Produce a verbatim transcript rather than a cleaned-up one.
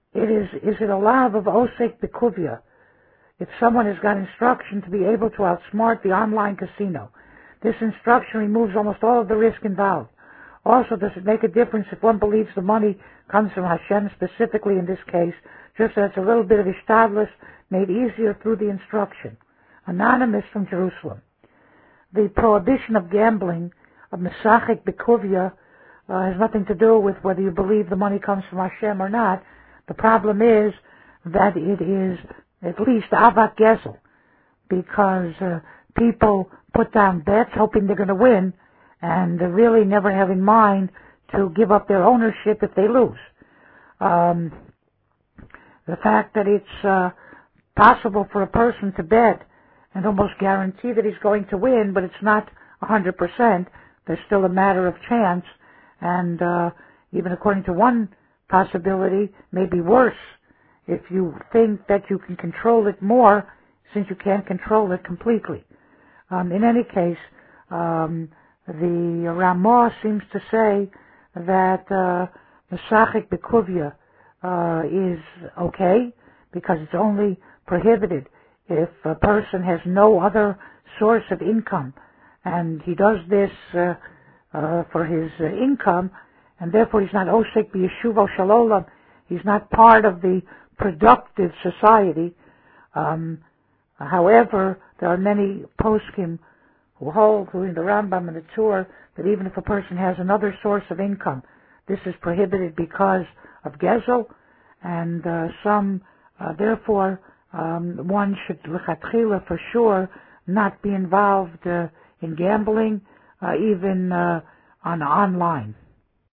it is, is it a lav of osek bekuvia? If someone has got instruction to be able to outsmart the online casino, this instruction removes almost all of the risk involved. Also, does it make a difference if one believes the money comes from Hashem, specifically in this case, just as a little bit of ishtadlus made easier through the instruction? Anonymous from Jerusalem. The prohibition of gambling, of Mesachik Bekuvia, uh, has nothing to do with whether you believe the money comes from Hashem or not. The problem is that it is at least Avak Gezel, because uh, people put down bets hoping they're going to win, and they really never have in mind to give up their ownership if they lose. Um, the fact that it's uh, possible for a person to bet and almost guarantee that he's going to win, but it's not one hundred percent, there's still a matter of chance, and uh, even according to one possibility, maybe worse if you think that you can control it more, since you can't control it completely. Um, in any case, um, the Ramah seems to say that uh, Mesachik Bekuvia uh, is okay, because it's only prohibited if a person has no other source of income, and he does this uh, uh, for his uh, income, and therefore he's not osek b'yeshuv o shalolam, he's not part of the productive society. Um, however, there are many poskim who hold, including the Rambam and the Tzur, that even if a person has another source of income, this is prohibited because of Gezel, and uh, some, uh, therefore, um, one should, lechatchila, for sure, not be involved uh, in gambling, uh, even uh, on online.